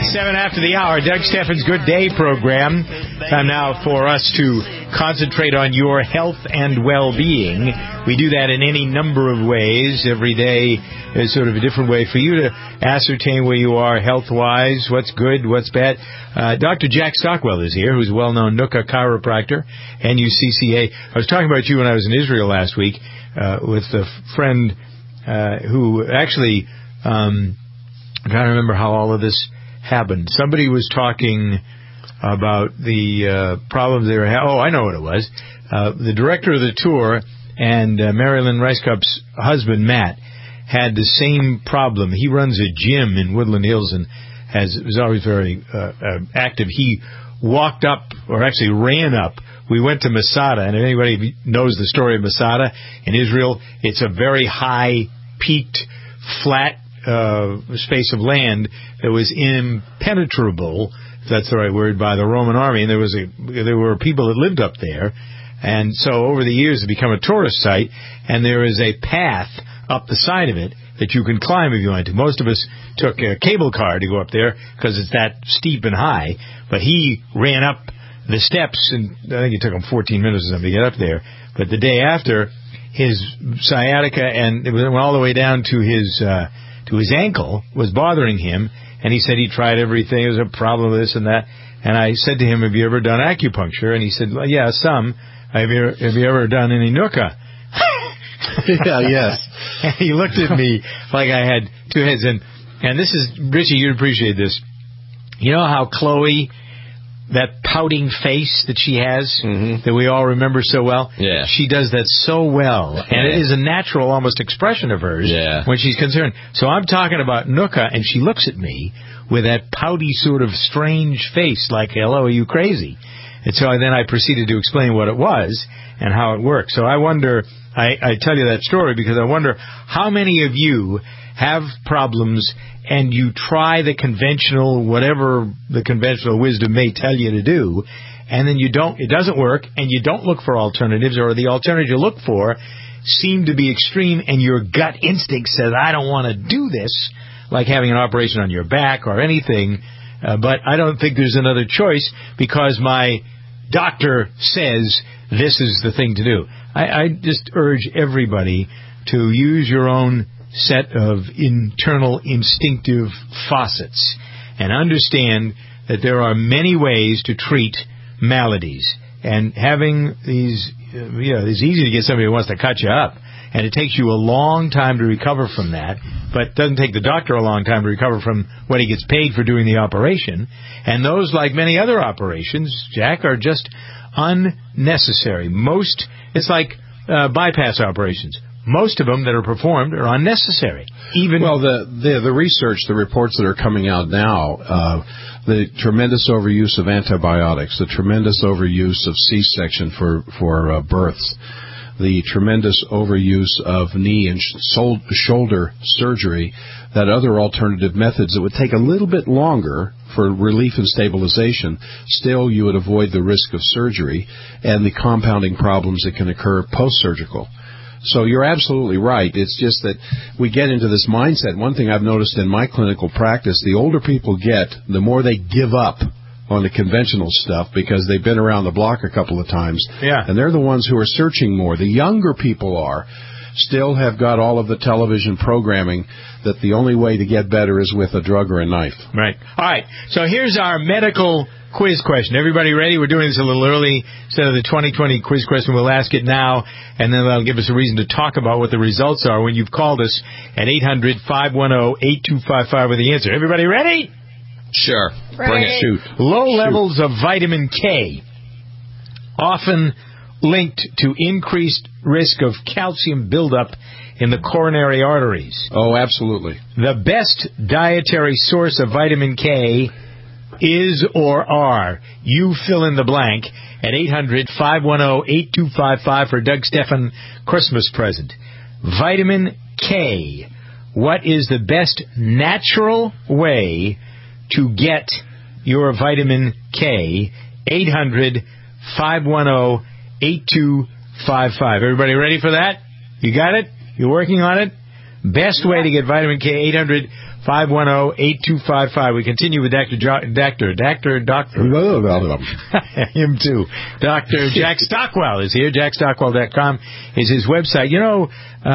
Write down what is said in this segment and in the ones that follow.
7 after the hour. Doug Steffens' Good Day program. Time now for us to concentrate on your health and well-being. We do that in any number of ways. Every day is sort of a different way for you to ascertain where you are health-wise, what's good, what's bad. Dr. Jack Stockwell is here, who's a well-known NUCCA chiropractor, NUCCA. I was talking about you when I was in Israel last week with a friend who actually... I'm trying to remember how all of this happened. Somebody was talking about the problems they were having. Oh, I know what it was. The director of the tour and Marilyn Ricecup's husband, Matt, had the same problem. He runs a gym in Woodland Hills and was always very active. He walked up, or actually ran up. We went to Masada, and if anybody knows the story of Masada in Israel, it's a very high, peaked, flat space of land that was impenetrable, if that's the right word, by the Roman army, and there were people that lived up there, and so over the years it became a tourist site, and there is a path up the side of it that you can climb if you want to. Most of us took a cable car to go up there because it's that steep and high, but he ran up the steps, and I think it took him 14 minutes or something to get up there, but the day after, his sciatica, and it went all the way down to his ankle, was bothering him, and he said he tried everything. There was a problem with this and that. And I said to him, have you ever done acupuncture? And he said, well, yeah, some. Have you ever done any NUCCA? Yeah, yes. And he looked at me like I had two heads. And this is, Richie, you'd appreciate this. You know how Chloe, that pouting face that she has, that we all remember so well? Yeah. She does that so well. And it is a natural, almost, expression of hers when she's concerned. So I'm talking about NUCCA, and she looks at me with that pouty sort of strange face, like, hello, are you crazy? And so then I proceeded to explain what it was and how it worked. So I wonder, I tell you that story because I wonder how many of you have problems and you try the conventional, whatever the conventional wisdom may tell you to do, and then it doesn't work, and you don't look for alternatives, or the alternatives you look for seem to be extreme, and your gut instinct says, I don't want to do this, like having an operation on your back or anything, but I don't think there's another choice because my doctor says this is the thing to do. I just urge everybody to use your own set of internal instinctive faucets and understand that there are many ways to treat maladies. And having these, it's easy to get somebody who wants to cut you up, and it takes you a long time to recover from that, but it doesn't take the doctor a long time to recover from what he gets paid for doing the operation. And those, like many other operations, Jack, are just unnecessary. It's like bypass operations. Most of them that are performed are unnecessary. The research, the reports that are coming out now, the tremendous overuse of antibiotics, the tremendous overuse of C-section for births, the tremendous overuse of knee and shoulder surgery, that other alternative methods that would take a little bit longer for relief and stabilization, still you would avoid the risk of surgery and the compounding problems that can occur post-surgical. So you're absolutely right. It's just that we get into this mindset. One thing I've noticed in my clinical practice, the older people get, the more they give up on the conventional stuff because they've been around the block a couple of times. Yeah. And they're the ones who are searching more. The younger people still have got all of the television programming that the only way to get better is with a drug or a knife. Right. All right. So here's our medical quiz question. Everybody ready? We're doing this a little early instead of the 2020 quiz question. We'll ask it now, and then that'll give us a reason to talk about what the results are when you've called us at 800-510-8255 with the answer. Everybody ready? Sure. Right. Bring it. Shoot. Low levels of vitamin K, often linked to increased risk of calcium buildup in the coronary arteries. Oh, absolutely. The best dietary source of vitamin K is or are. You fill in the blank at 800-510-8255 for Doug Stephan Christmas present. Vitamin K. What is the best natural way to get your vitamin K? 800-510-8255. Everybody ready for that? You got it? You're working on it? Best way to get vitamin K, 510-8255. We continue with Dr. Him too. Dr. Jack Stockwell is here. JackStockwell.com is his website. You know,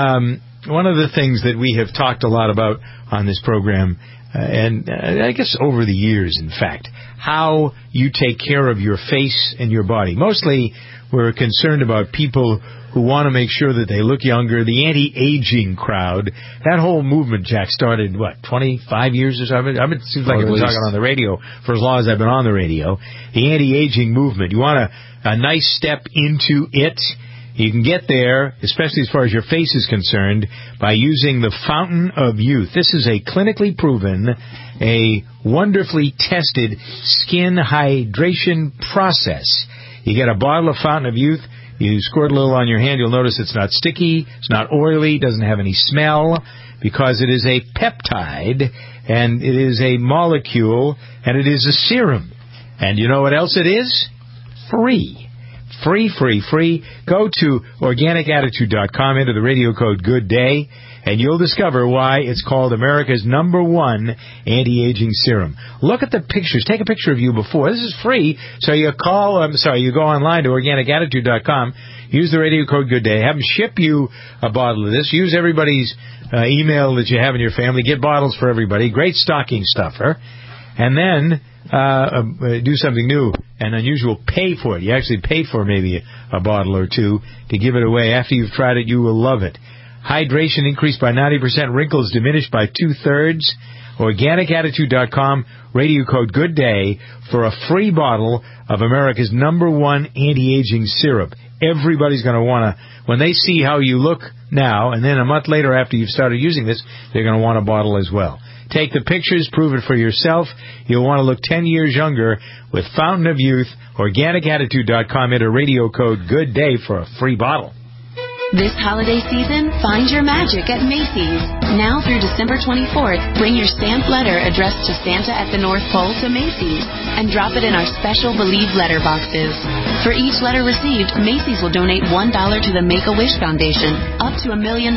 one of the things that we have talked a lot about on this program, and I guess over the years, in fact, how you take care of your face and your body. Mostly we're concerned about people who want to make sure that they look younger, the anti-aging crowd. That whole movement, Jack, started, 25 years or something? It seems like I've been talking on the radio for as long as I've been on the radio. The anti-aging movement. You want a nice step into it. You can get there, especially as far as your face is concerned, by using the Fountain of Youth. This is a clinically proven, a wonderfully tested skin hydration process. You get a bottle of Fountain of Youth. You squirt a little on your hand. You'll notice it's not sticky, it's not oily, doesn't have any smell, because it is a peptide, and it is a molecule, and it is a serum. And you know what else it is? Free. Free. Go to organicattitude.com, enter the radio code GOODDAY, and you'll discover why it's called America's #1 anti-aging serum. Look at the pictures. Take a picture of you before. This is free, so you you go online to organicattitude.com, use the radio code GOODDAY, have them ship you a bottle of this. Use everybody's email that you have in your family. Get bottles for everybody. Great stocking stuffer. And then do something new and unusual. Pay for it. You actually pay for maybe a bottle or two to give it away. After you've tried it, you will love it. Hydration increased by 90%. Wrinkles diminished by 2/3. Organicattitude.com. Radio code GOODDAY for a free bottle of America's #1 anti-aging syrup. Everybody's going to want to, when they see how you look now, and then a month later after you've started using this, they're going to want a bottle as well. Take the pictures, prove it for yourself. You'll want to look 10 years younger with Fountain of Youth. Organicattitude.com. Enter radio code GOODDAY for a free bottle. This holiday season, find your magic at Macy's. Now through December 24th, bring your stamped letter addressed to Santa at the North Pole to Macy's and drop it in our special Believe letter boxes. For each letter received, Macy's will donate $1 to the Make-A-Wish Foundation, up to $1 million.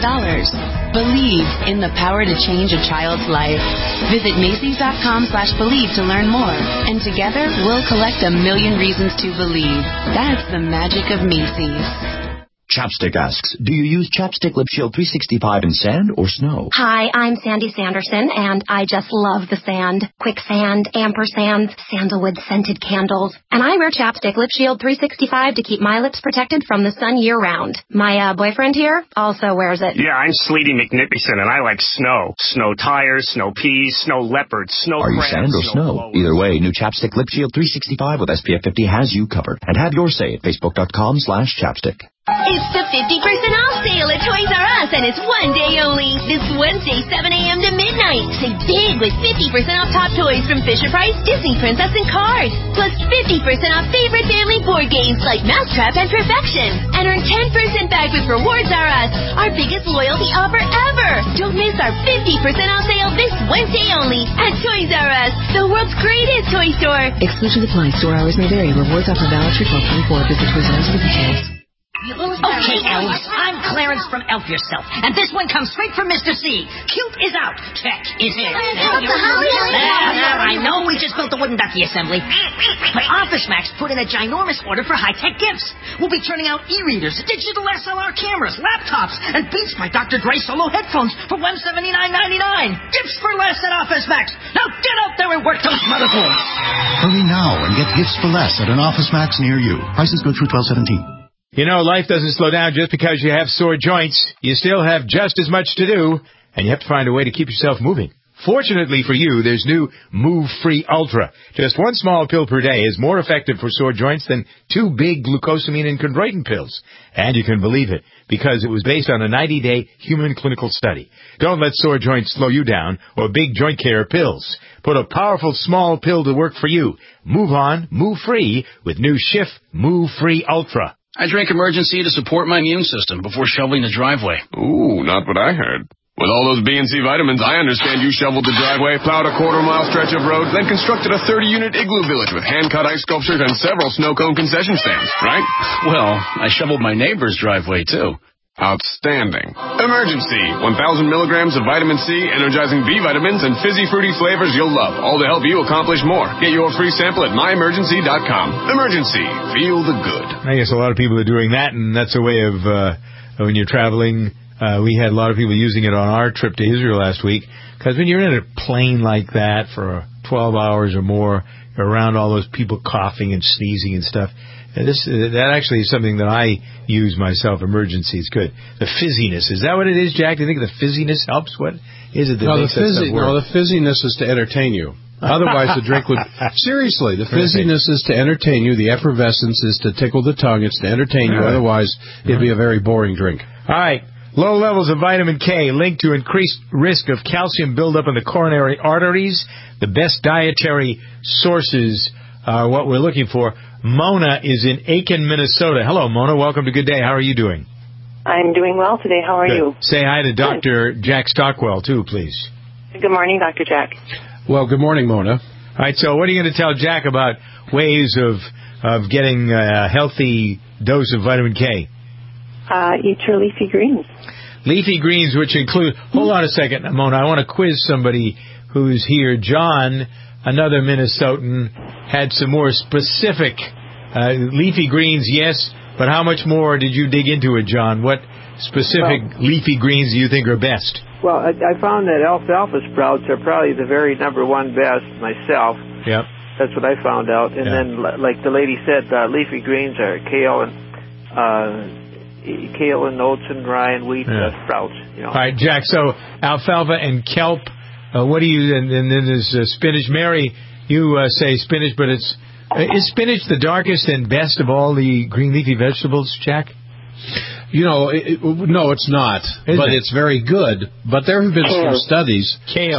Believe in the power to change a child's life. Visit Macy's.com/believe to learn more. And together, we'll collect 1 million reasons to believe. That's the magic of Macy's. Chapstick asks, do you use Chapstick Lip Shield 365 in sand or snow? Hi, I'm Sandy Sanderson, and I just love the sand. Quicksand, ampersands, sandalwood scented candles. And I wear Chapstick Lip Shield 365 to keep my lips protected from the sun year-round. My boyfriend here also wears it. Yeah, I'm Sleety McNippyson, and I like snow. Snow tires, snow peas, snow leopards, snow Are you crabs, sand or snow? Either way, new Chapstick Lip Shield 365 with SPF 50 has you covered. And have your say at Facebook.com/chapstick. It's the 50% off sale at Toys R Us, and it's one day only. This Wednesday, 7 a.m. to midnight. Save big with 50% off top toys from Fisher-Price, Disney Princess, and Cars. Plus 50% off favorite family board games like Mousetrap and Perfection. And earn 10% back with Rewards R Us, our biggest loyalty offer ever. Don't miss our 50% off sale this Wednesday only at Toys R Us, the world's greatest toy store. Exclusions apply. Store hours may vary. Rewards offer valid through 12/24. Visit Toys R Us for details. Okay, Elves, I'm Clarence from Elf Yourself, and this one comes straight from Mr. C. Cute is out. Check is in. I know we just built the wooden ducky assembly, but Office Max put in a ginormous order for high-tech gifts. We'll be turning out e-readers, digital SLR cameras, laptops, and Beats by Dr. Dre solo headphones for $179.99. Gifts for less at Office Max. Now get out there and work those motherboards. Hurry now and get gifts for less at an Office Max near you. Prices go through 12/17. You know, life doesn't slow down just because you have sore joints. You still have just as much to do, and you have to find a way to keep yourself moving. Fortunately for you, there's new Move Free Ultra. Just one small pill per day is more effective for sore joints than 2 big glucosamine and chondroitin pills. And you can believe it, because it was based on a 90-day human clinical study. Don't let sore joints slow you down or big joint care pills. Put a powerful small pill to work for you. Move on, move free with new Schiff Move Free Ultra. I drank Emergency to support my immune system before shoveling the driveway. Ooh, not what I heard. With all those B and C vitamins, I understand you shoveled the driveway, plowed a quarter-mile stretch of road, then constructed a 30-unit igloo village with hand-cut ice sculptures and several snow cone concession stands, right? Well, I shoveled my neighbor's driveway, too. Outstanding. Emergency. 1,000 milligrams of vitamin C, energizing B vitamins, and fizzy fruity flavors you'll love, all to help you accomplish more. Get your free sample at myemergency.com. Emergency. Feel the good. I guess a lot of people are doing that, and that's a way of, when you're traveling, we had a lot of people using it on our trip to Israel last week, because when you're in a plane like that for 12 hours or more, you're around all those people coughing and sneezing and stuff. That actually is something that I use myself. Emergency is good. The fizziness, is that what it is, Jack? Do you think the fizziness helps? What is it that makes that stuff work? No, the fizziness is to entertain you. Otherwise, the drink would... Seriously, the fizziness is to entertain you. The effervescence is to tickle the tongue. It's to entertain you. Otherwise, it'd be a very boring drink. All right. Low levels of vitamin K linked to increased risk of calcium buildup in the coronary arteries. The best dietary sources are what we're looking for. Mona is in Aiken, Minnesota. Hello, Mona. Welcome to Good Day. How are you doing? I'm doing well today. How are you? Say hi to Dr. Jack Stockwell, too, please. Good morning, Dr. Jack. Well, good morning, Mona. All right, so what are you going to tell Jack about ways of getting a healthy dose of vitamin K? Eat your leafy greens. Leafy greens, which include... Hold on a second, Mona. I want to quiz somebody who's here. John, another Minnesotan, had some more specific leafy greens, yes, but how much more did you dig into it, John? What specific leafy greens do you think are best? Well, I found that alfalfa sprouts are probably the very number one best myself. Yep. That's what I found out. And then, like the lady said, leafy greens are kale and oats and rye and wheat sprouts. You know. All right, Jack, so alfalfa and kelp, what do you... And then there's spinach. Mary, you say spinach, but is spinach the darkest and best of all the green leafy vegetables, Jack? You know, no, it's not. It's very good. But there have been some studies.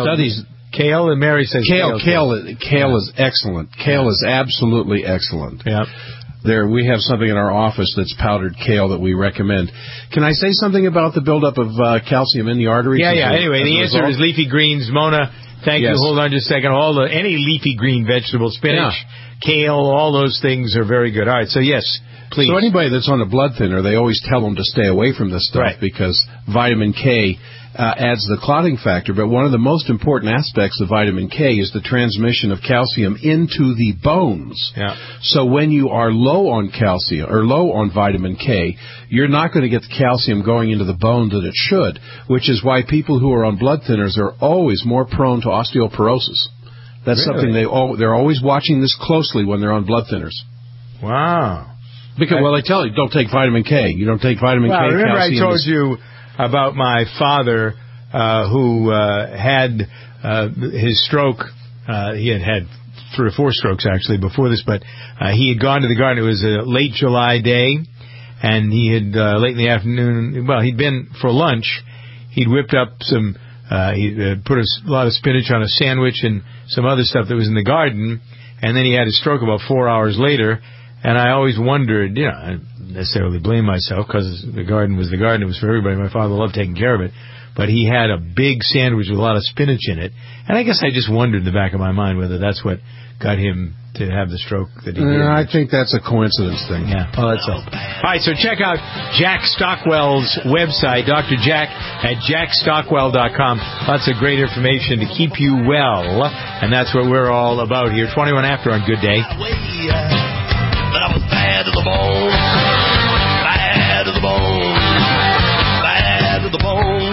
Kale, and Mary says kale. Kale is excellent. Kale is absolutely excellent. Yeah. We have something in our office that's powdered kale that we recommend. Can I say something about the buildup of calcium in the arteries? Yeah. Anyway, the answer is leafy greens. Mona, thank you. Hold on just a second. Any leafy green vegetables, spinach, kale, all those things are very good. All right, so yes, please. So anybody that's on a blood thinner, they always tell them to stay away from this stuff because vitamin K adds the clotting factor. But one of the most important aspects of vitamin K is the transmission of calcium into the bones. Yeah. So when you are low on calcium or low on vitamin K, you're not going to get the calcium going into the bone that it should, which is why people who are on blood thinners are always more prone to osteoporosis. That's something they're always watching this closely when they're on blood thinners. Wow. Because they tell you don't take vitamin K. You don't take vitamin K. Remember calcium I told you about my father who had his stroke. He had 3 or 4 strokes actually before this, but he had gone to the garden. It was a late July day, and he had late in the afternoon. Well, he'd been for lunch. He'd whipped up some. He put a lot of spinach on a sandwich and some other stuff that was in the garden, and then he had a stroke about 4 hours later. And I always wondered, I didn't necessarily blame myself because the garden was the garden. It was for everybody. My father loved taking care of it. But he had a big sandwich with a lot of spinach in it. And I guess I just wondered in the back of my mind whether that's what got him to have the stroke that he did. I think that's a coincidence thing. Yeah. Oh, let's hope. All right, so check out Jack Stockwell's website, Dr. Jack at jackstockwell.com. Lots of great information to keep you well. And that's what we're all about here. 21 after on Good Day. But I was bad to the bone, bad to the bone, bad to the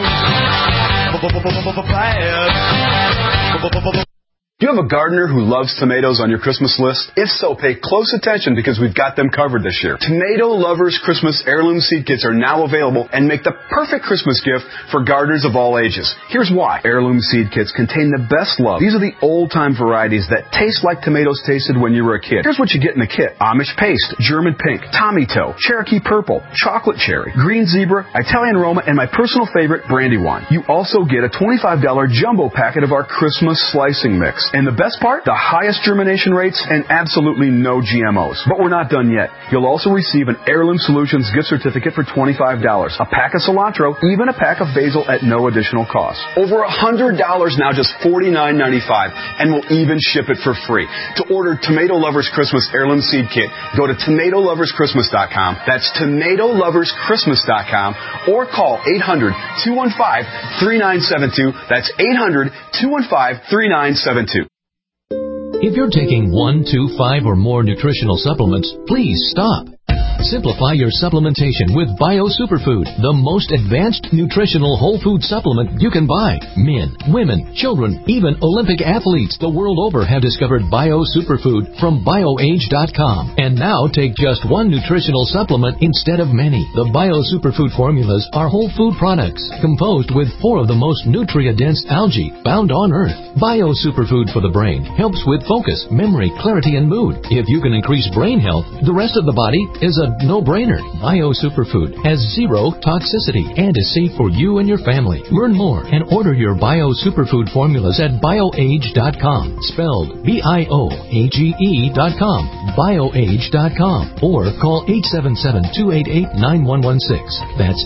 bone, bad. Do you have a gardener who loves tomatoes on your Christmas list? If so, pay close attention because we've got them covered this year. Tomato Lovers Christmas Heirloom Seed Kits are now available and make the perfect Christmas gift for gardeners of all ages. Here's why. Heirloom Seed Kits contain the best love. These are the old-time varieties that taste like tomatoes tasted when you were a kid. Here's what you get in the kit. Amish Paste, German Pink, Tommy Toe, Cherokee Purple, Chocolate Cherry, Green Zebra, Italian Roma, and my personal favorite, Brandywine. You also get a $25 jumbo packet of our Christmas slicing mix. And the best part? The highest germination rates and absolutely no GMOs. But we're not done yet. You'll also receive an Heirloom Solutions gift certificate for $25, a pack of cilantro, even a pack of basil at no additional cost. Over $100 now, just $49.95, and we'll even ship it for free. To order Tomato Lovers Christmas Heirloom Seed Kit, go to TomatoLoversChristmas.com. That's TomatoLoversChristmas.com, or call 800-215-3972. That's 800-215-3972. If you're taking 1, 2, 5, or more nutritional supplements, please stop. Simplify your supplementation with Bio Superfood, the most advanced nutritional whole food supplement you can buy. Men, women, children, even Olympic athletes the world over have discovered Bio Superfood from BioAge.com. And now take just one nutritional supplement instead of many. The Bio Superfood formulas are whole food products composed with 4 of the most nutrient-dense algae found on Earth. Bio Superfood for the brain helps with focus, memory, clarity, and mood. If you can increase brain health, the rest of the body is a no-brainer. Bio Superfood has 0 toxicity and is safe for you and your family. Learn more and order your Bio Superfood formulas at BioAge.com, spelled BIOAGE.com, BioAge.com, or call 877-288-9116. That's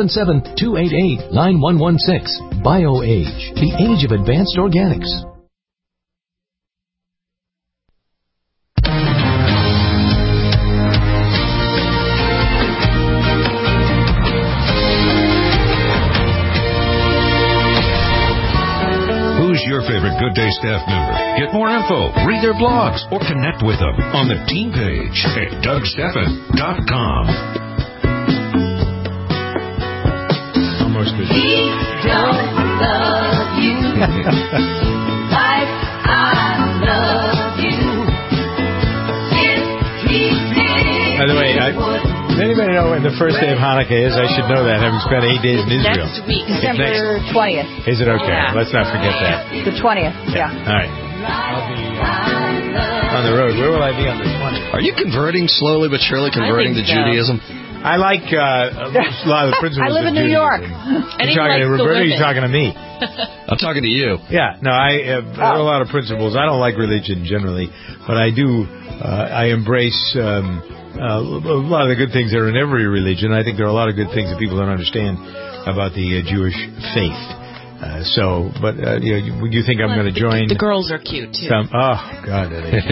877-288-9116. BioAge, the age of advanced organics. Who's your favorite Good Day staff member? Get more info, read their blogs, or connect with them on the team page at DougStephan.com. Almost good. He don't love you like I love you. If he did, by the way, does anybody know when the first day of Hanukkah is? I should know that, having spent 8 days in Israel. Next week. December 20th. Is it okay? Yeah. Let's not forget that. The 20th, yeah. All right. I'll be on the road. Where will I be on the 20th? Are you converting slowly but surely, converting to Judaism? I like a lot of the principles. I live in New York. You're talking to Roberta, you're talking to me. I'm talking to you. Yeah, no, I have a lot of principles. I don't like religion generally, but I do. I embrace a lot of the good things that are in every religion. I think there are a lot of good things that people don't understand about the Jewish faith. You think I'm going to join? The girls are cute too. Oh God, that is.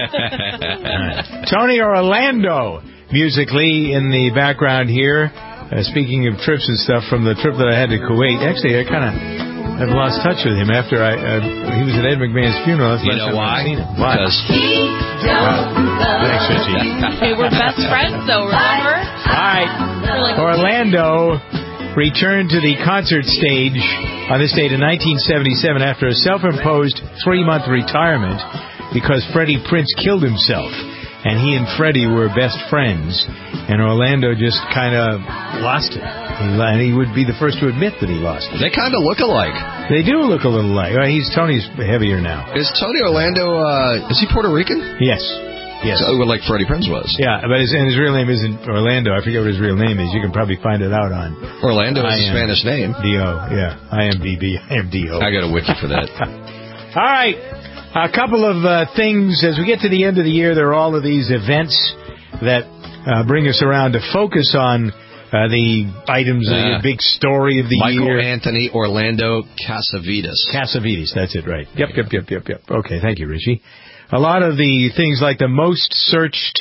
Tony Orlando, musically in the background here. Speaking of trips and stuff, from the trip that I had to Kuwait. Actually, I've lost touch with him after he was at Ed McMahon's funeral. That's you know why? Why? Because he don't thanks, Richie. Hey, we're best friends, though. Remember? All right, Orlando returned to the concert stage on this date in 1977 after a self-imposed 3-month retirement because Freddie Prinze killed himself. And he and Freddie were best friends. And Orlando just kind of lost it. And he would be the first to admit that he lost it. They kind of look alike. They do look a little alike. Tony's heavier now. Is Tony Orlando, is he Puerto Rican? Yes. Yes. So, like Freddie Prinze was. Yeah, but his real name isn't Orlando. I forget what his real name is. You can probably find it out on... Orlando is a Spanish name. D-O, yeah. IMDb, IMDO. I got a wiki for that. All right. A couple of things. As we get to the end of the year, there are all of these events that bring us around to focus on the items, the big story of the year. Michael Anthony Orlando Casavides. Casavides, that's it, right. Yep. Okay, thank you, Richie. A lot of the things like the most searched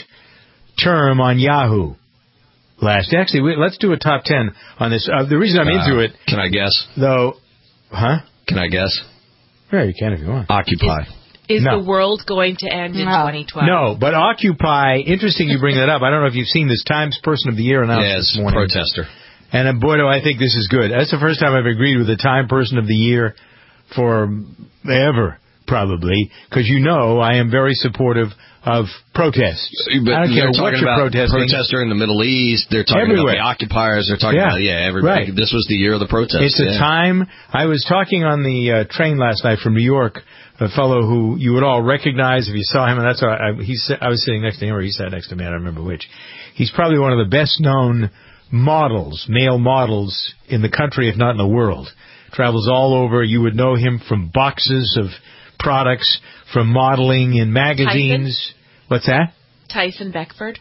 term on Yahoo Actually, let's do a top 10 on this. The reason I'm into it... Can I guess? Though... Huh? Can I guess? Yeah, you can if you want. Occupy. Is the world going to end in 2012? No, but Occupy, interesting you bring that up. I don't know if you've seen this Times Person of the Year announcement this morning. Protester. And boy, do I think this is good. That's the first time I've agreed with the Time Person of the Year for ever, probably, because I am very supportive of protests. But I don't care what you're protesting. Protester in the Middle East. They're talking everywhere. About the occupiers. They're talking about everybody. Right. This was the year of the protest. It's a time. I was talking on the train last night from New York. A fellow who you would all recognize if you saw him, and that's why I was sitting next to him, or he sat next to me. I don't remember which. He's probably one of the best known male models in the country, if not in the world. Travels all over. You would know him from boxes of products from modeling in magazines. Tyson? What's that? Tyson Beckford?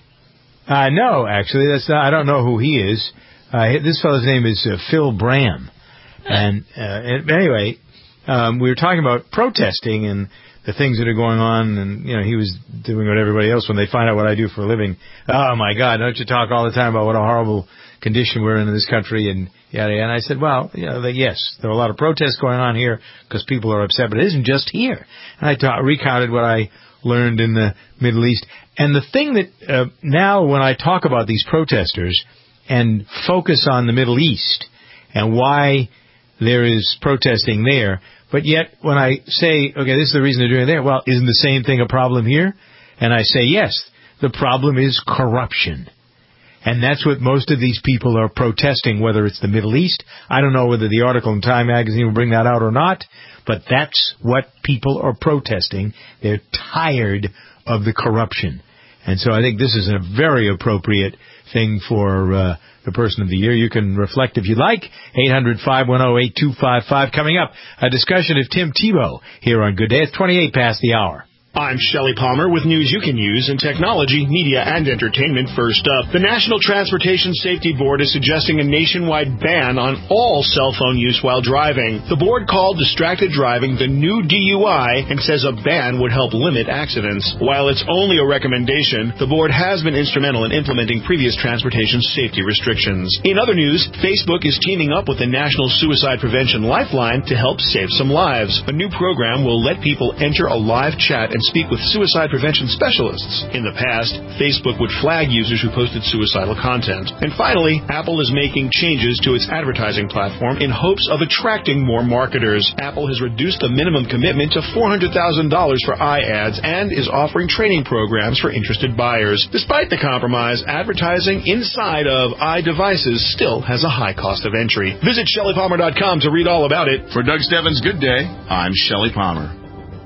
No, actually, that's not, I don't know who he is. This fellow's name is Phil Bram. And anyway, we were talking about protesting and the things that are going on, and he was doing what everybody else when they find out what I do for a living. Oh my God, don't you talk all the time about what a horrible condition we're in this country and yada yada. And I said, well, yes, there are a lot of protests going on here because people are upset, but it isn't just here. And I recounted what I learned in the Middle East. And the thing that now when I talk about these protesters and focus on the Middle East and why there is protesting there, but yet when I say, okay, this is the reason they're doing it there, well, isn't the same thing a problem here? And I say, yes, the problem is corruption. And that's what most of these people are protesting, whether it's the Middle East. I don't know whether the article in Time magazine will bring that out or not, but that's what people are protesting. They're tired of the corruption. And so I think this is a very appropriate thing for the Person of the Year. You can reflect if you like. 800-510-8255. Coming up, a discussion of Tim Tebow here on Good Day. It's 28 past the hour. I'm Shelley Palmer with news you can use in technology, media, and entertainment. First up, the National Transportation Safety Board is suggesting a nationwide ban on all cell phone use while driving. The board called distracted driving the new DUI and says a ban would help limit accidents. While it's only a recommendation, the board has been instrumental in implementing previous transportation safety restrictions. In other news, Facebook is teaming up with the National Suicide Prevention Lifeline to help save some lives. A new program will let people enter a live chat and speak with suicide prevention specialists. In the past, Facebook would flag users who posted suicidal content. And finally, Apple is making changes to its advertising platform in hopes of attracting more marketers. Apple has reduced the minimum commitment to $400,000 for iAds and is offering training programs for interested buyers. Despite the compromise, advertising inside of iDevices still has a high cost of entry. Visit ShelleyPalmer.com to read all about it. For Doug Stebbins' Good Day, I'm Shelley Palmer.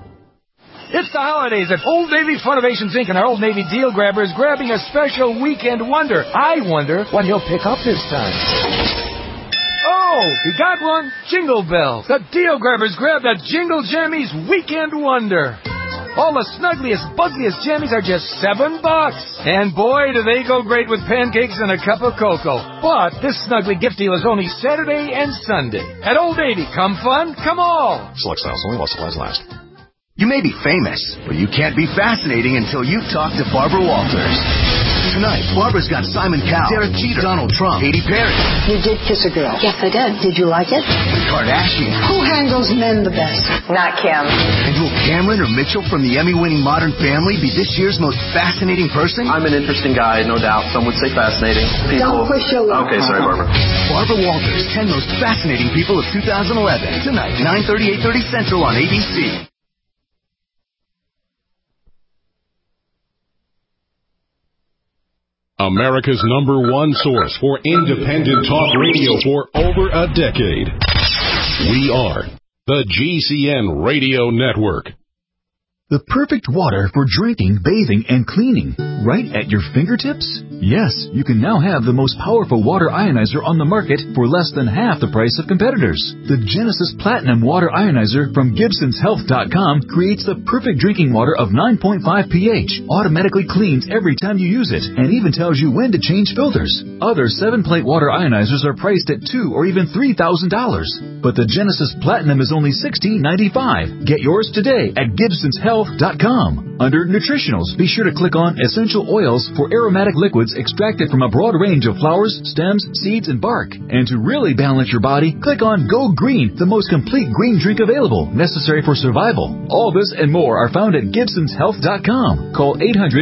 It's the holidays at Old Navy Funnovations Inc. and our Old Navy Deal Grabber is grabbing a special weekend wonder. I wonder what he'll pick up this time. Oh, he got one. Jingle Bells. The Deal Grabbers grabbed a Jingle Jammies Weekend Wonder. All the snuggliest, buzziest jammies are just $7. And boy, do they go great with pancakes and a cup of cocoa. But this snuggly gift deal is only Saturday and Sunday. At Old Navy, come fun, come all. Select styles only while supplies last. You may be famous, but you can't be fascinating until you talk to Barbara Walters. Tonight, Barbara's got Simon Cowell, Derek Jeter, Donald Trump, Katy Perry. You did kiss a girl. Yes, I did. Did you like it? The Kardashians. Who handles men the best? Not Kim. And will Cameron or Mitchell from the Emmy-winning Modern Family be this year's most fascinating person? I'm an interesting guy, no doubt. Some would say fascinating. Don't push your luck. Okay, sorry, Barbara. Barbara Walters, 10 Most Fascinating People of 2011. Tonight, 9:30, 8:30 Central on ABC. America's #1 source for independent talk radio for over a decade. We are the GCN Radio Network. The perfect water for drinking, bathing, and cleaning, right at your fingertips? Yes, you can now have the most powerful water ionizer on the market for less than half the price of competitors. The Genesis Platinum Water Ionizer from GibsonsHealth.com creates the perfect drinking water of 9.5 pH, automatically cleans every time you use it, and even tells you when to change filters. Other 7-plate water ionizers are priced at $2,000 or even $3,000, but the Genesis Platinum is only $16.95. Get yours today at GibsonsHealth.com. Under Nutritionals, be sure to click on Essential Oils for aromatic liquids extracted from a broad range of flowers, stems, seeds, and bark. And to really balance your body, click on Go Green, the most complete green drink available, necessary for survival. All this and more are found at GibsonsHealth.com. Call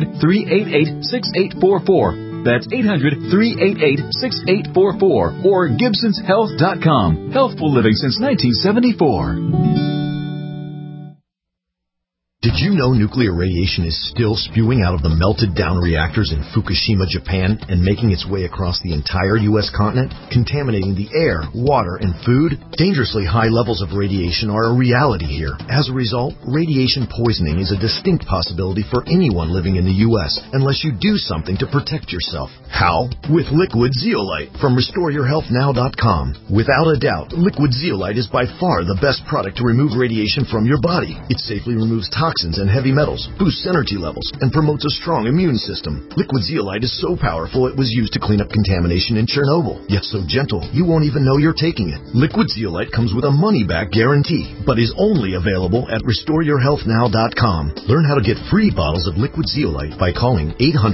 800-388-6844. That's 800-388-6844 or GibsonsHealth.com. Healthful living since 1974. Did you know nuclear radiation is still spewing out of the melted down reactors in Fukushima, Japan, and making its way across the entire U.S. continent, contaminating the air, water, and food? Dangerously high levels of radiation are a reality here. As a result, radiation poisoning is a distinct possibility for anyone living in the U.S. unless you do something to protect yourself. How? With Liquid Zeolite from RestoreYourHealthNow.com. Without a doubt, Liquid Zeolite is by far the best product to remove radiation from your body. It safely removes toxins and heavy metals, boosts energy levels, and promotes a strong immune system. Liquid Zeolite is so powerful it was used to clean up contamination in Chernobyl. Yet so gentle, you won't even know you're taking it. Liquid Zeolite comes with a money-back guarantee, but is only available at RestoreYourHealthNow.com. Learn how to get free bottles of Liquid Zeolite by calling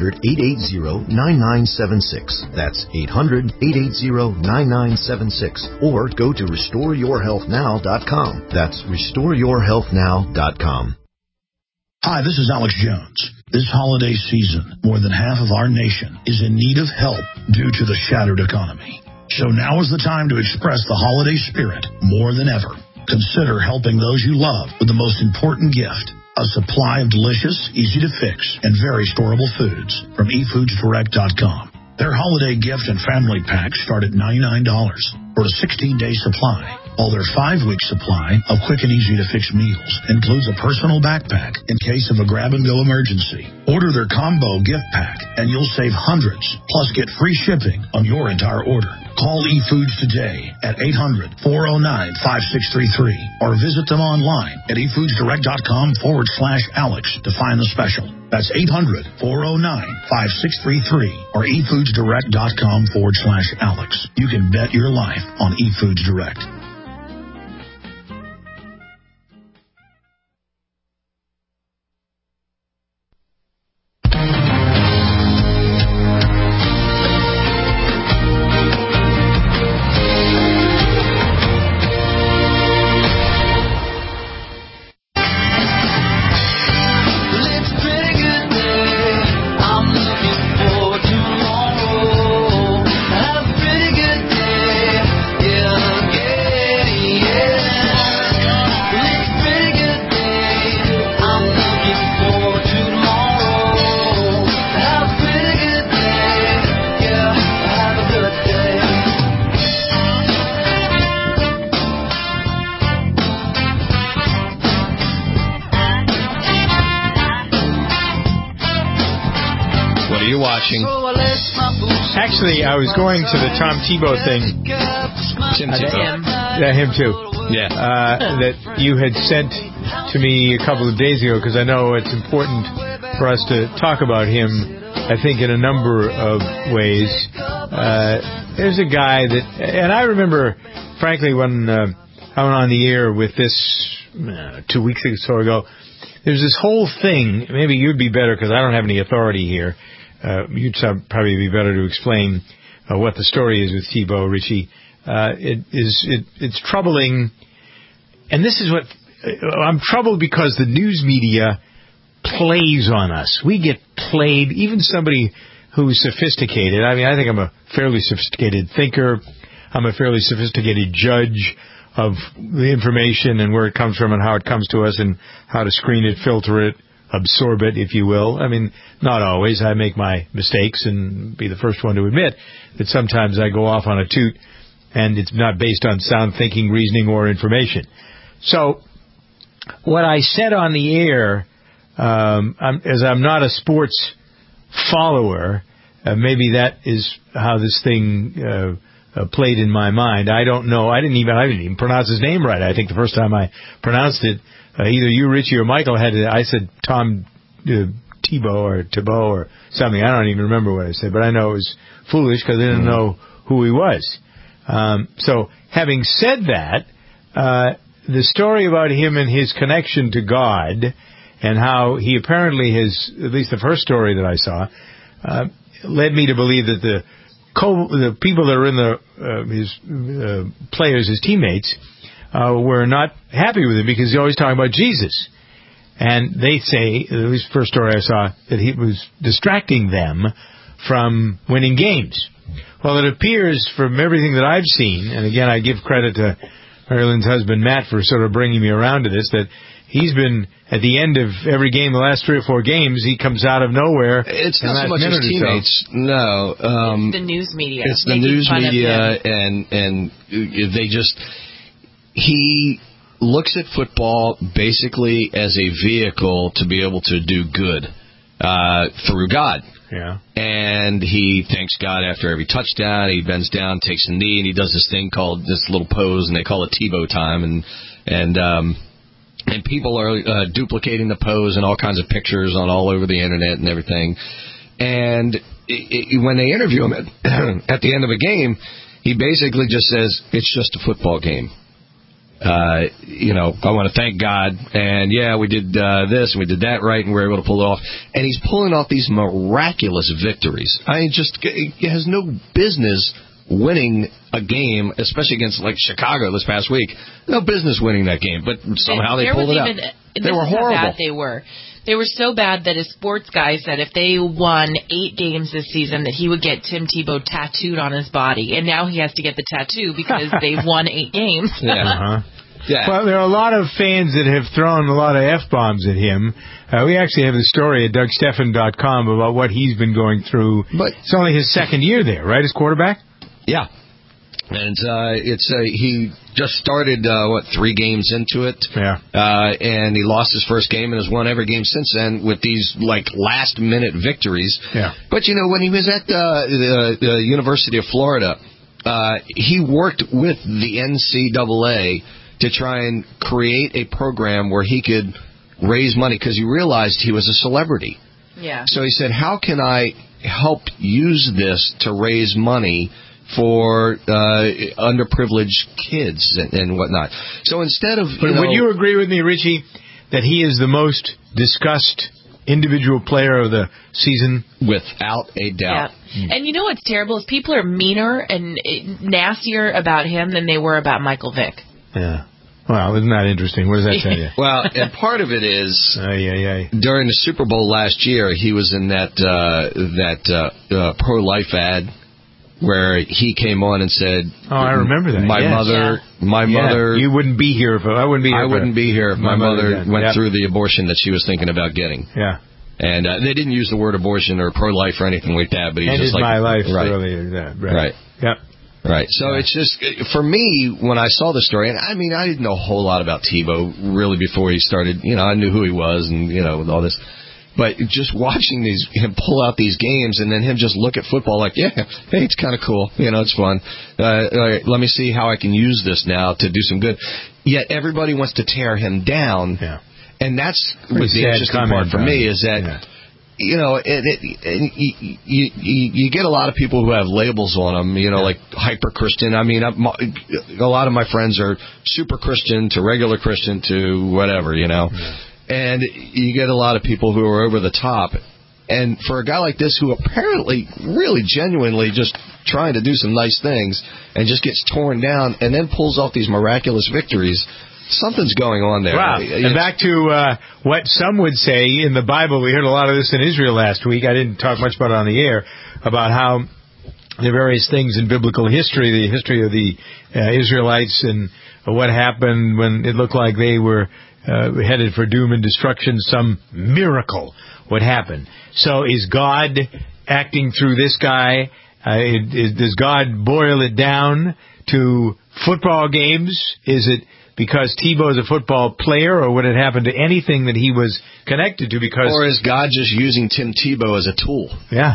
800-880-9976. That's 800-880-9976. Or go to RestoreYourHealthNow.com. That's RestoreYourHealthNow.com. Hi, this is Alex Jones. This holiday season, more than half of our nation is in need of help due to the shattered economy. So now is the time to express the holiday spirit more than ever. Consider helping those you love with the most important gift, a supply of delicious, easy-to-fix, and very storable foods from eFoodsDirect.com. Their holiday gift and family packs start at $99 for a 16-day supply. While their 5-week supply of quick and easy-to-fix meals includes a personal backpack in case of a grab-and-go emergency. Order their combo gift pack, and you'll save hundreds, plus get free shipping on your entire order. Call eFoods today at 800-409-5633 or visit them online at eFoodsDirect.com/Alex to find the special. That's 800-409-5633 or eFoodsDirect.com/Alex. You can bet your life on eFoods Direct. Actually, I was going to the Tom Tebow thing. Him too. Yeah. That you had sent to me a couple of days ago, because I know it's important for us to talk about him, I think, in a number of ways. There's a guy that, and I remember, frankly, when I went on the air with this 2 weeks or so ago, there's this whole thing. Maybe you'd be better, because I don't have any authority here. You'd probably be better to explain what the story is with Tebow, Richie. It's troubling, and this is what I'm troubled, because the news media plays on us. We get played. Even somebody who's sophisticated. I mean, I think I'm a fairly sophisticated thinker. I'm a fairly sophisticated judge of the information and where it comes from and how it comes to us and how to screen it, filter it, absorb it, if you will. I mean, not always. I make my mistakes and be the first one to admit that sometimes I go off on a toot and it's not based on sound thinking, reasoning, or information. So what I said on the air, as I'm not a sports follower, maybe that is how this thing played in my mind. I don't know. I didn't even pronounce his name right. I think the first time I pronounced it, either you, Richie, or Michael had it. I said Tom Tebow or something. I don't even remember what I said, but I know it was foolish because I didn't know who he was. So having said that, the story about him and his connection to God and how he apparently has, at least the first story that I saw, led me to believe that the people that are in his players, his teammates, were not happy with him because he's always talking about Jesus. And they say, at least the first story I saw, that he was distracting them from winning games. Well, it appears from everything that I've seen, and again, I give credit to Marilyn's husband, Matt, for sort of bringing me around to this, that he's been at the end of every game, the last 3 or 4 games, he comes out of nowhere. It's not so much his teammates. No. It's the news media. It's the news media, and they just... He looks at football basically as a vehicle to be able to do good through God. Yeah. And he thanks God after every touchdown. He bends down, takes a knee, and he does this thing called this little pose, and they call it Tebow time. And people are duplicating the pose and all kinds of pictures on all over the internet and everything. And when they interview him at the end of a game, he basically just says, "It's just a football game. I want to thank God, and we did this and we did that right, and we were able to pull it off." And he's pulling off these miraculous victories. He has no business winning a game, especially against like Chicago this past week. No business winning that game, but somehow they pulled it out. They were horrible. How bad they were. They were so bad that a sports guy said if they won 8 games this season that he would get Tim Tebow tattooed on his body. And now he has to get the tattoo because they've won 8 games. Yeah. Well, there are a lot of fans that have thrown a lot of F-bombs at him. We actually have the story at DougSteffen.com about what he's been going through. But it's only his second year there, right, as quarterback? Yeah. And he just started 3 games into it. Yeah. And he lost his first game and has won every game since then with these like last minute victories. Yeah. But when he was at the University of Florida, he worked with the NCAA to try and create a program where he could raise money because he realized he was a celebrity. Yeah. So he said, "How can I help use this to raise money for underprivileged kids and whatnot?" So instead of... But would you agree with me, Richie, that he is the most discussed individual player of the season? Without a doubt. Yeah. And you know what's terrible is people are meaner and nastier about him than they were about Michael Vick. Yeah. Well, isn't that interesting? What does that tell you? Well, and part of it is during the Super Bowl last year, he was in that pro-life ad where he came on and said, "Oh, I remember that. My mother. You wouldn't be here if I wouldn't be here. I wouldn't be here if my mother went through the abortion that she was thinking about getting." Yeah. And they didn't use the word abortion or pro-life or anything like that, but he's just like, my life right. earlier. Right. Yep. Right. So it's just, for me, when I saw the story, and I mean, I didn't know a whole lot about Tebow really before he started. I knew who he was and, with all this. But just watching him pull out these games and then him just look at football like, hey, it's kind of cool. It's fun. Let me see how I can use this now to do some good. Yet everybody wants to tear him down. Yeah. And that's what the interesting part for me is that... Yeah. You get a lot of people who have labels on them, like hyper Christian. I mean, a lot of my friends are super Christian to regular Christian to whatever, Yeah. And you get a lot of people who are over the top. And for a guy like this who apparently really genuinely just trying to do some nice things and just gets torn down and then pulls off these miraculous victories, something's going on there. Wow. And back to what some would say in the Bible, we heard a lot of this in Israel last week. I didn't talk much about it on the air, about how the various things in biblical history, the history of the Israelites and what happened when it looked like they were headed for doom and destruction, some miracle would happen. So is God acting through this guy? Does God boil it down to football games? Is it because Tebow is a football player, or would it happen to anything that he was connected to? Or is God just using Tim Tebow as a tool? Yeah.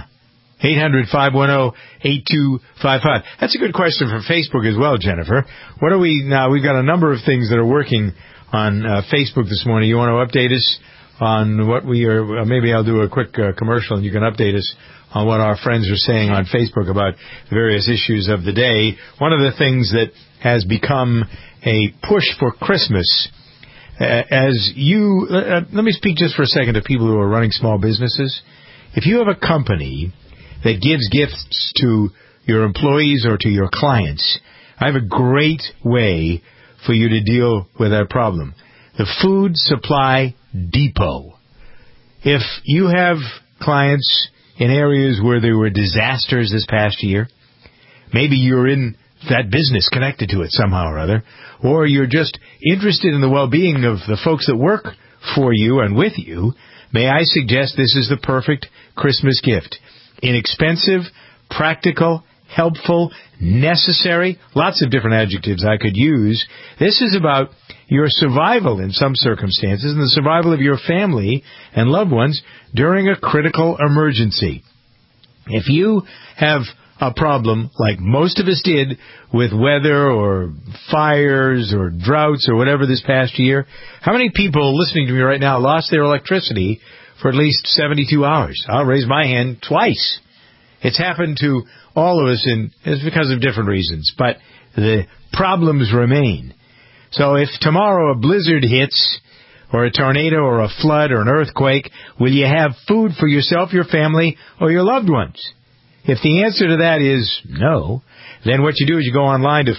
800-510-8255. That's a good question for Facebook as well, Jennifer. What are we now? We've got a number of things that are working on Facebook this morning. You want to update us on what we are? Maybe I'll do a quick commercial and you can update us on what our friends are saying on Facebook about various issues of the day. One of the things that has become a push for Christmas, let me speak just for a second to people who are running small businesses. If you have a company that gives gifts to your employees or to your clients, I have a great way for you to deal with that problem. The Food Supply Depot. If you have clients in areas where there were disasters this past year, maybe you're in that business connected to it somehow or other, or you're just interested in the well-being of the folks that work for you and with you, may I suggest this is the perfect Christmas gift. Inexpensive, practical, helpful, necessary, lots of different adjectives I could use. This is about your survival in some circumstances and the survival of your family and loved ones during a critical emergency. If you have a problem like most of us did with weather or fires or droughts or whatever this past year, how many people listening to me right now lost their electricity for at least 72 hours? I'll raise my hand twice. It's happened to all of us, and it's because of different reasons, but the problems remain. So if tomorrow a blizzard hits, or a tornado, or a flood, or an earthquake, will you have food for yourself, your family, or your loved ones? If the answer to that is no, then what you do is you go online to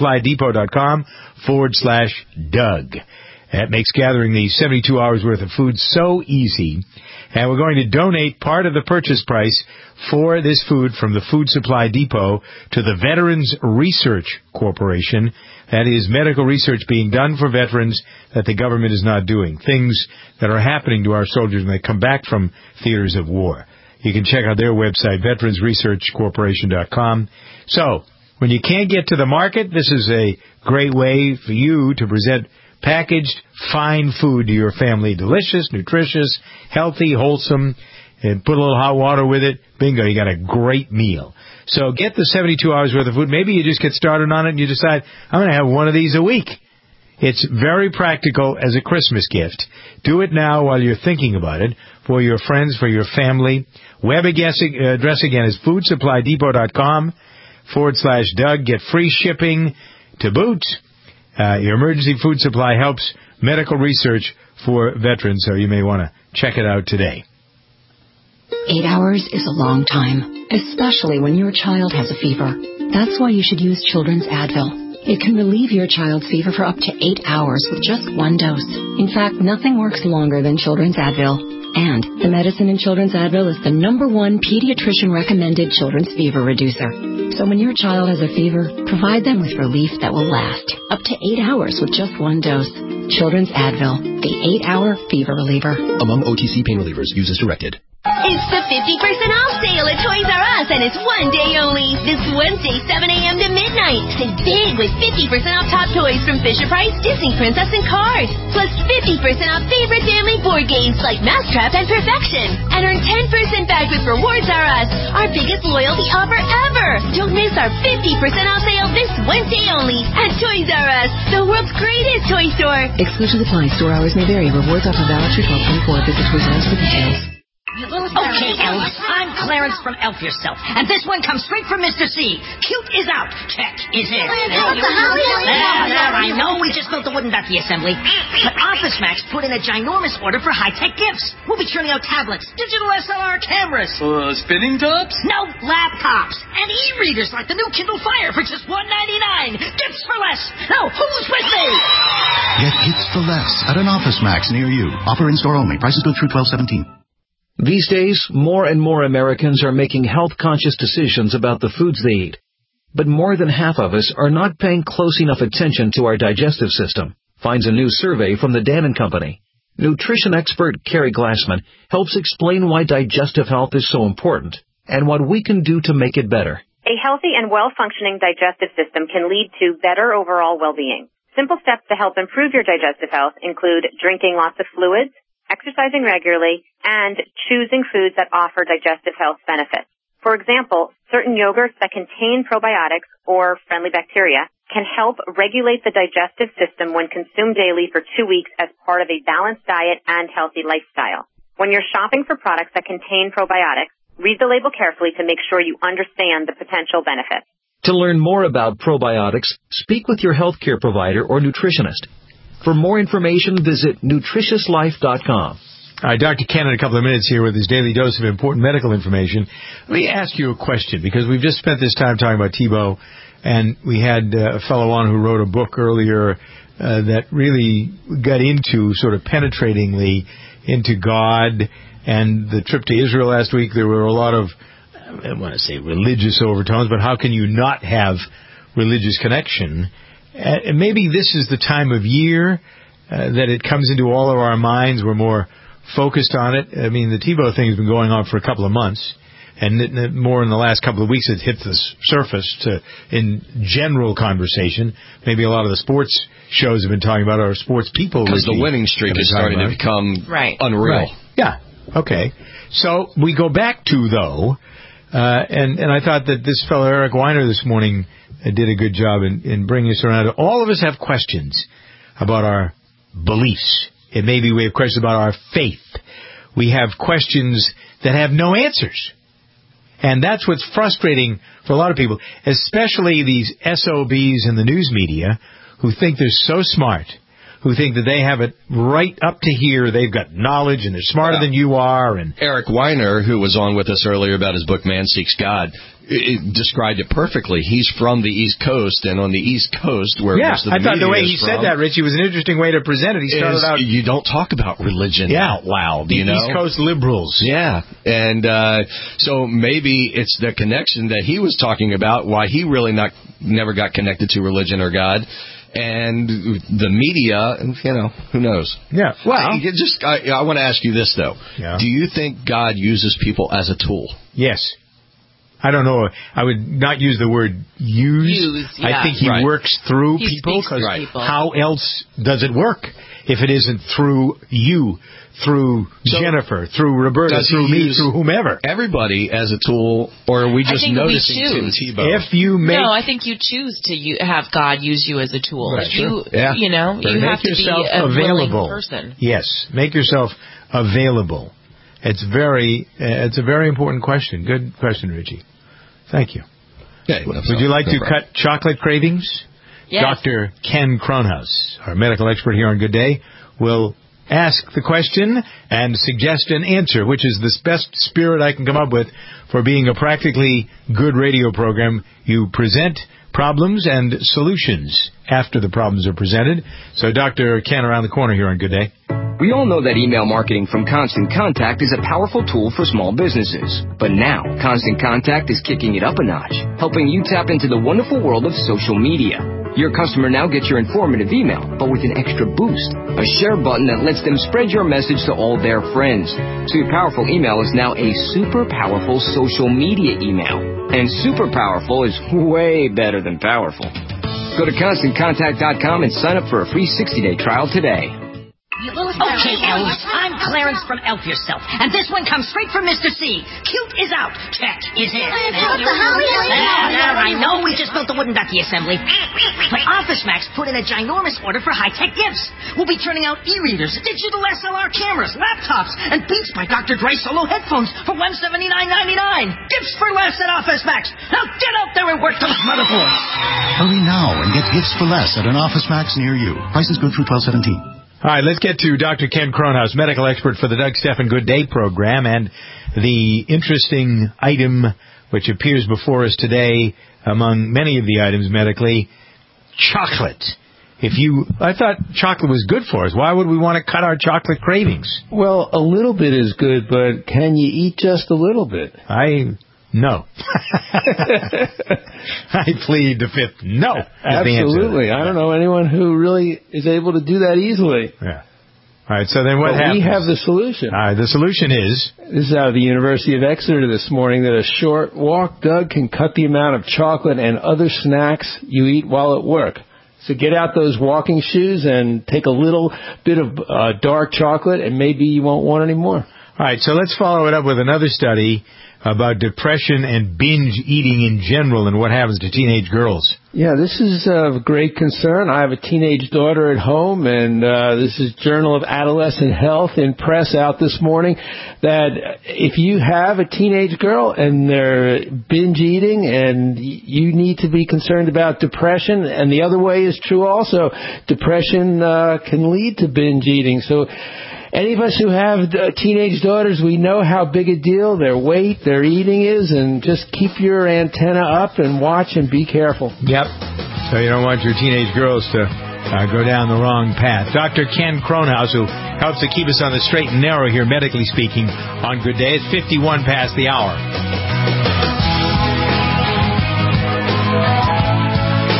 foodsupplyDepot.com/Doug. That makes gathering the 72 hours worth of food so easy. And we're going to donate part of the purchase price for this food from the Food Supply Depot to the Veterans Research Corporation. That is medical research being done for veterans that the government is not doing. Things that are happening to our soldiers when they come back from theaters of war. You can check out their website, veteransresearchcorporation.com. So, when you can't get to the market, this is a great way for you to present packaged, fine food to your family. Delicious, nutritious, healthy, wholesome, and put a little hot water with it. Bingo, you got a great meal. So get the 72 hours worth of food. Maybe you just get started on it and you decide, I'm going to have one of these a week. It's very practical as a Christmas gift. Do it now while you're thinking about it for your friends, for your family. Web address again is foodsupplyDepot.com/Doug. Get free shipping to boot. Your emergency food supply helps medical research for veterans, so you may want to check it out today. 8 hours is a long time, especially when your child has a fever. That's why you should use Children's Advil. It can relieve your child's fever for up to 8 hours with just one dose. In fact, nothing works longer than Children's Advil. And the medicine in Children's Advil is the #1 pediatrician-recommended children's fever reducer. So when your child has a fever, provide them with relief that will last up to 8 hours with just one dose. Children's Advil, the 8-hour fever reliever. Among OTC pain relievers, use as directed. It's the 50% off sale at Toys R Us, and it's one day only. This Wednesday, 7 a.m. to midnight. Save big with 50% off top toys from Fisher-Price, Disney Princess, and Cars. Plus 50% off favorite family board games like Mousetrap and Perfection. And earn 10% back with Rewards R Us, our biggest loyalty offer ever. Don't miss our 50% off sale this Wednesday only at Toys R Us, the world's greatest toy store. Exclusions apply. Store hours may vary. Rewards offer valid through 12/24. Visit Toys R Us for details. Okay, Elf, I'm Clarence from Elf Yourself, and this one comes straight from Mr. C. Cute is out, tech is in. There, I know we just built the wooden ducky assembly, but Office Max put in a ginormous order for high-tech gifts. We'll be turning out tablets, digital SLR cameras. Spinning tops? No, laptops, and e-readers like the new Kindle Fire for just $1.99. Gifts for less. Now, who's with me? Get gifts for less at an Office Max near you. Offer in-store only. Prices go through 12/17. These days, more and more Americans are making health-conscious decisions about the foods they eat. But more than half of us are not paying close enough attention to our digestive system, finds a new survey from the Dannon Company. Nutrition expert Carrie Glassman helps explain why digestive health is so important and what we can do to make it better. A healthy and well-functioning digestive system can lead to better overall well-being. Simple steps to help improve your digestive health include drinking lots of fluids, exercising regularly, and choosing foods that offer digestive health benefits. For example, certain yogurts that contain probiotics or friendly bacteria can help regulate the digestive system when consumed daily for 2 weeks as part of a balanced diet and healthy lifestyle. When you're shopping for products that contain probiotics, read the label carefully to make sure you understand the potential benefits. To learn more about probiotics, speak with your healthcare provider or nutritionist. For more information, visit nutritiouslife.com. All right, Dr. Ken in a couple of minutes here with his daily dose of important medical information. Let me ask you a question, because we've just spent this time talking about Tebow, and we had a fellow on who wrote a book earlier that really got into sort of penetratingly into God. And the trip to Israel last week, there were a lot of, I don't want to say religious overtones, but how can you not have religious connection. And maybe this is the time of year that it comes into all of our minds. We're more focused on it. I mean, the Tebow thing has been going on for a couple of months, and more in the last couple of weeks it hit the surface in general conversation. Maybe a lot of the sports shows have been talking about our sports people. Because the winning streak is starting to become unreal. Right. Yeah. Okay. So we go back to, though, and I thought that this fellow Eric Weiner this morning did a good job in bringing us around. All of us have questions about our beliefs. It may be we have questions about our faith. We have questions that have no answers. And that's what's frustrating for a lot of people, especially these SOBs in the news media who think they're so smart, who think that they have it right up to here. They've got knowledge and they're smarter than you are. And Eric Weiner, who was on with us earlier about his book Man Seeks God, described it perfectly. He's from the East Coast, and on the East Coast, where most of the I thought media the way is he from, said that, Richie, was an interesting way to present it. He started out, you don't talk about religion out loud. The East Coast liberals. Yeah, and so maybe it's the connection that he was talking about, why he really never got connected to religion or God. And the media, who knows? Yeah. Well, I want to ask you this, though. Yeah. Do you think God uses people as a tool? Yes. I don't know. I would not use the word use. Yeah. I think he works through people, because how else does it work if it isn't through you, through Jennifer, through Roberta, through me, through whomever? Everybody as a tool, or are we just noticing Tim Tebow? No, I think you choose to have God use you as a tool. That's true. You have to be a available. willing person. Yes, make yourself available. It's a very important question. Good question, Richie. Thank you. Okay, would you like to cut chocolate cravings? Yes. Dr. Ken Kronhaus, our medical expert here on Good Day, will ask the question and suggest an answer, which is the best spirit I can come up with for being a practically good radio program. You present problems and solutions after the problems are presented. So Dr. Ken around the corner here on Good Day. We all know that email marketing from Constant Contact is a powerful tool for small businesses. But now, Constant Contact is kicking it up a notch, helping you tap into the wonderful world of social media. Your customer now gets your informative email, but with an extra boost. A share button that lets them spread your message to all their friends. So your powerful email is now a super powerful social media email. And super powerful is way better than powerful. Go to ConstantContact.com and sign up for a free 60-day trial today. Okay, elves, I'm Clarence from Elf Yourself, and this one comes straight from Mr. C. Cute is out, check is in. There, I know we just built the wooden ducky assembly, but Office Max put in a ginormous order for high-tech gifts. We'll be turning out e-readers, digital SLR cameras, laptops, and Beats by Dr. Dre solo headphones for $179.99. Gifts for less at Office Max. Now get out there and work those motherboards. Hurry now and get gifts for less at an Office Max near you. Prices good through 12/17. All right, let's get to Dr. Ken Kronhaus, medical expert for the Doug Stephan Good Day program, and the interesting item which appears before us today, among many of the items medically, chocolate. I thought chocolate was good for us. Why would we want to cut our chocolate cravings? Well, a little bit is good, but can you eat just a little bit? No. I plead the fifth no. Absolutely. I don't know anyone who really is able to do that easily. Yeah. All right, so then what happens? We have the solution. All right, the solution is? This is out of the University of Exeter this morning, that a short walk, Doug, can cut the amount of chocolate and other snacks you eat while at work. So get out those walking shoes and take a little bit of dark chocolate, and maybe you won't want any more. All right, so let's follow it up with another study about depression and binge eating in general and what happens to teenage girls. Yeah, this is of great concern. I have a teenage daughter at home, and this is Journal of Adolescent Health in Press out this morning, that if you have a teenage girl and they're binge eating, and you need to be concerned about depression, and the other way is true also. Depression can lead to binge eating. So any of us who have teenage daughters, we know how big a deal their weight, their eating is, and just keep your antenna up and watch and be careful. Yep. So you don't want your teenage girls to go down the wrong path. Dr. Ken Kronhaus, who helps to keep us on the straight and narrow here, medically speaking, on Good Day. It's 51 past the hour.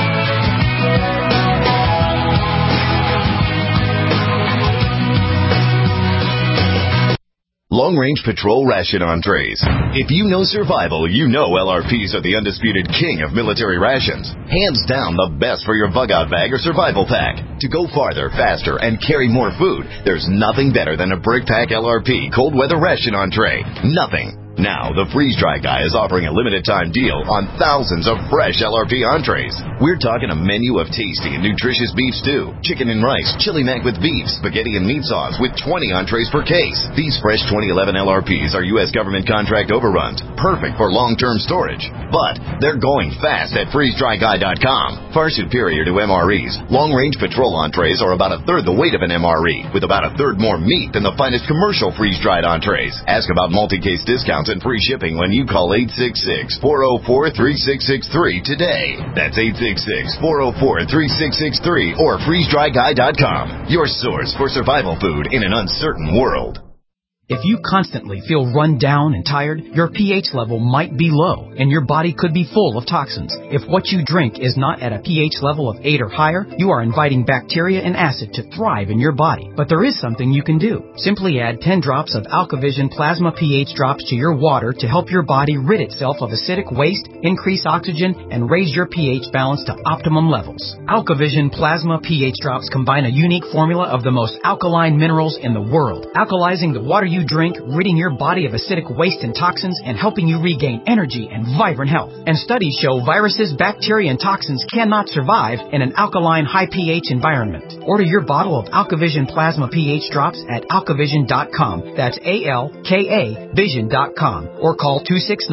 Long Range Patrol Ration Entrees. If you know survival, you know LRPs are the undisputed king of military rations. Hands down the best for your bug-out bag or survival pack. To go farther, faster, and carry more food, there's nothing better than a Brick Pack LRP cold weather ration entree. Nothing. Now, the Freeze Dry Guy is offering a limited time deal on thousands of fresh LRP entrees. We're talking a menu of tasty and nutritious beef stew, chicken and rice, chili mac with beef, spaghetti and meat sauce with 20 entrees per case. These fresh 2011 LRPs are U.S. government contract overruns, perfect for long-term storage. But they're going fast at freezedryguy.com. Far superior to MREs, long-range patrol entrees are about a third the weight of an MRE, with about a third more meat than the finest commercial freeze-dried entrees. Ask about multi-case discounts and free shipping when you call 866-404-3663 today. That's 866-404-3663 or freezedryguy.com. Your source for survival food in an uncertain world. If you constantly feel run down and tired, your pH level might be low, and your body could be full of toxins. If what you drink is not at a pH level of 8 or higher, you are inviting bacteria and acid to thrive in your body. But there is something you can do. Simply add 10 drops of AlkaVision Plasma pH drops to your water to help your body rid itself of acidic waste, increase oxygen, and raise your pH balance to optimum levels. AlkaVision Plasma pH drops combine a unique formula of the most alkaline minerals in the world, alkalizing the water you drink, ridding your body of acidic waste and toxins, and helping you regain energy and vibrant health. And studies show viruses, bacteria, and toxins cannot survive in an alkaline, high pH environment. Order your bottle of AlkaVision Plasma pH drops at alkavision.com. That's ALKA Vision.com. Or call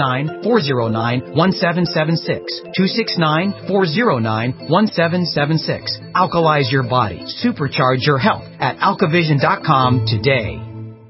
269-409-1776. 269-409-1776. Alkalize your body. Supercharge your health at alkavision.com today.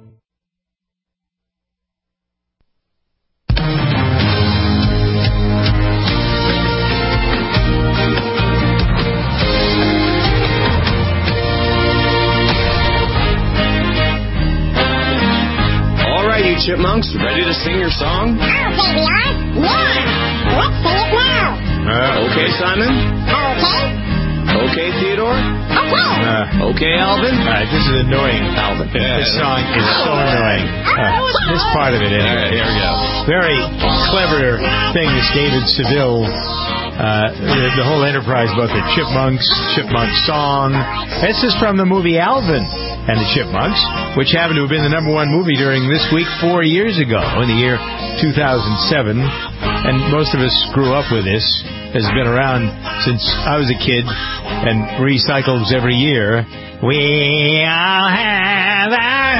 Chipmunks, ready to sing your song? Okay, we are? Yeah! Let's sing it now! Okay, Simon? Okay. Okay, Theodore? Okay. Okay, Alvin? This is annoying, Alvin. Yeah, this song is so annoying. This part of it, anyway. All right, here we go. Very clever thing, this David Seville. The whole enterprise, both the Chipmunk song. This is from the movie Alvin and the Chipmunks, which happened to have been the #1 movie during this week 4 years ago, in the year 2007. And most of us grew up with this. It's been around since I was a kid and recycles every year. We all have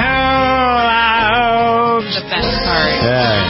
our hopes. The best part.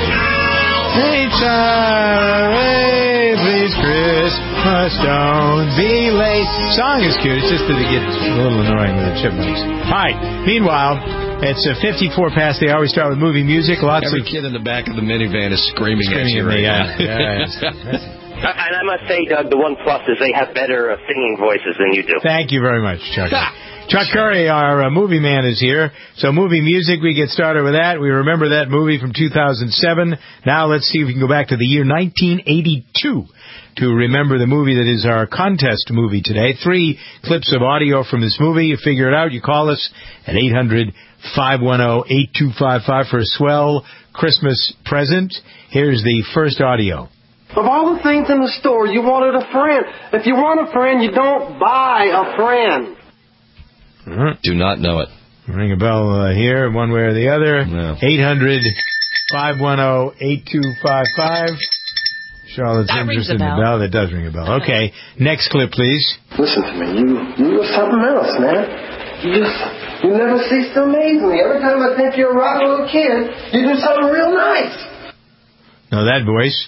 Please, Christmas, don't be late. Song is cute. It's just that it gets a little annoying with the Chipmunks. All right. Meanwhile, it's 54 past the hour. We start with movie music. Every kid in the back of the minivan is screaming at you right now. And I must say, Doug, the one plus is they have better singing voices than you do. Thank you very much, Chuck. Chuck Curry, our movie man, is here. So movie music, we get started with that. We remember that movie from 2007. Now let's see if we can go back to the year 1982 to remember the movie that is our contest movie today. 3 clips of audio from this movie. You figure it out. You call us at 800-510-8255 for a swell Christmas present. Here's the first audio. Of all the things in the store, you wanted a friend. If you want a friend, you don't buy a friend. Do not know it. Ring a bell here, one way or the other. No. 800-510-8255. Charlotte's interested in the bell. That does ring a bell. Okay, next clip, please. Listen to me. You were something else, man. You never cease to amaze me. Every time I think you're a rotten little kid, you do something real nice. Know that voice.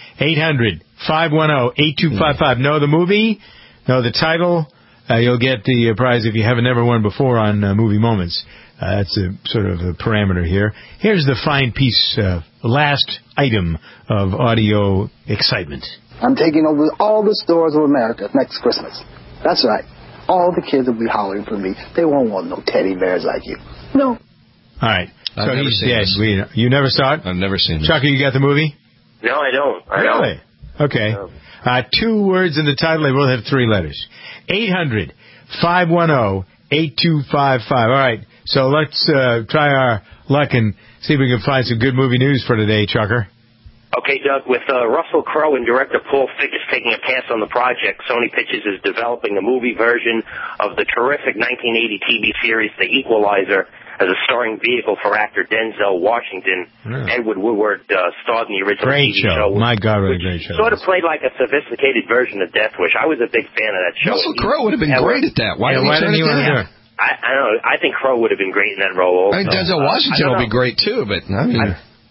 800-510-8255. Know the movie? Know the title? You'll get the prize if you haven't ever won before on Movie Moments. That's a sort of a parameter here. Here's the fine piece, last item of audio excitement. I'm taking over all the stores of America next Christmas. That's right. All the kids will be hollering for me. They won't want no teddy bears like you. No. All right. I've never he's seen dead. this. You never saw it? I've never seen it. Chucky, you got the movie? No, I don't. Really? Okay. No. 2 words in the title. They both have 3 letters. 800-510-8255. All right. So let's try our luck and see if we can find some good movie news for today, Chucker. Okay, Doug, with Russell Crowe and director Paul Figgis taking a pass on the project, Sony Pictures is developing a movie version of the terrific 1980 TV series The Equalizer as a starring vehicle for actor Denzel Washington. Edward Woodward starred in the original great TV show. My God, what a great show. Sort of played like a sophisticated version of Death Wish. I was a big fan of that show. Russell Crowe would have been great at that. Why didn't he want to do it? I don't know. I think Crowe would have been great in that role also. I mean, Denzel Washington will be great, too, but I mean...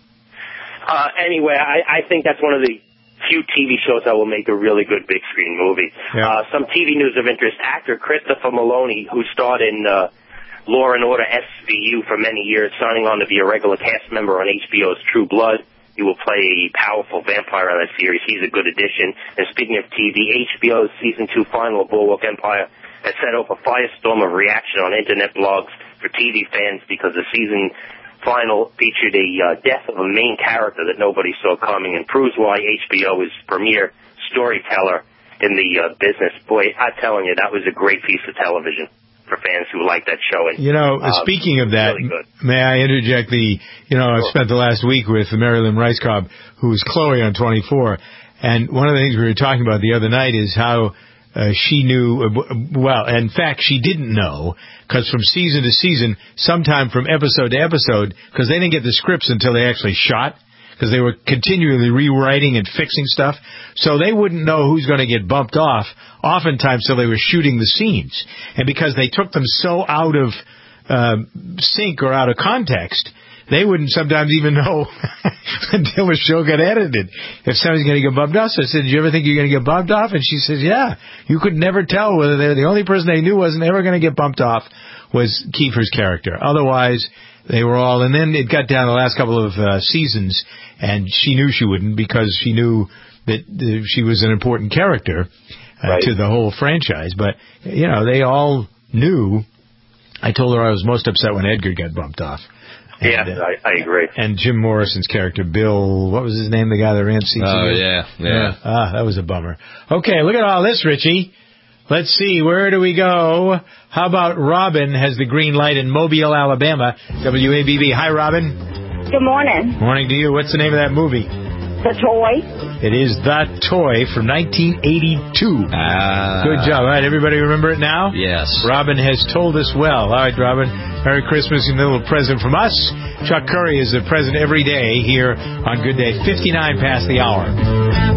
Anyway, I think that's one of the few TV shows that will make a really good big screen movie. Yeah. Some TV news of interest. Actor Christopher Maloney, who starred in Law & Order SVU for many years, signing on to be a regular cast member on HBO's True Blood. He will play a powerful vampire on that series. He's a good addition. And speaking of TV, HBO's Season 2 final of Boardwalk Empire has set off a firestorm of reaction on Internet blogs for TV fans because the season final featured a death of a main character that nobody saw coming and proves why HBO is premier storyteller in the business. Boy, I'm telling you, that was a great piece of television for fans who like that show. And, speaking of that, really may I interject I spent the last week with Marilyn Rice Cobb, who was Chloe on 24, and one of the things we were talking about the other night is how she knew, in fact, she didn't know, because from season to season, sometime from episode to episode, because they didn't get the scripts until they actually shot, because they were continually rewriting and fixing stuff, so they wouldn't know who's going to get bumped off, oftentimes till they were shooting the scenes. And because they took them so out of sync or out of context, they wouldn't sometimes even know until the show got edited if somebody's going to get bumped off. So I said, did you ever think you're going to get bumped off? And she says, yeah. You could never tell whether they're the only person they knew wasn't ever going to get bumped off was Kiefer's character. Otherwise, they were all. And then it got down the last couple of seasons, and she knew she wouldn't because she knew that she was an important character to the whole franchise. But, they all knew. I told her I was most upset when Edgar got bumped off. And, I agree. And Jim Morrison's character, Bill, what was his name, the guy that ran CCU? Oh, yeah. That was a bummer. Okay, look at all this, Richie. Let's see, where do we go? How about Robin has the green light in Mobile, Alabama, WABB. Hi, Robin. Good morning. Morning to you. What's the name of that movie? The Toy. It is The Toy from 1982. Good job. All right, everybody remember it now? Yes. Robin has told us well. All right, Robin, Merry Christmas and a little present from us. Chuck Curry is the present every day here on Good Day, 59 past the hour.